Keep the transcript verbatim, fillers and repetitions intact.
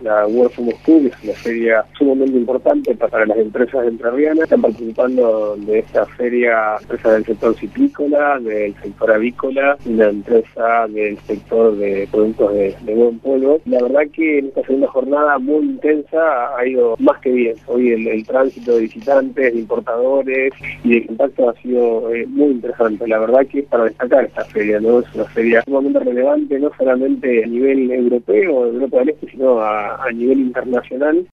la WordFu Moscú, que es una feria sumamente importante para las empresas entrerrianas. Están participando de esta feria empresas del sector cipícola, del sector avícola, una empresa del sector de productos de, de buen polvo. La verdad que en esta segunda jornada muy intensa ha ido más que bien. Hoy el, el tránsito de visitantes, de importadores y de contacto ha sido eh, muy interesante. La verdad que es para destacar esta feria, ¿no? Es una feria sumamente relevante, no solamente a nivel europeo, de Europa del Este, sino a, a nivel internacional.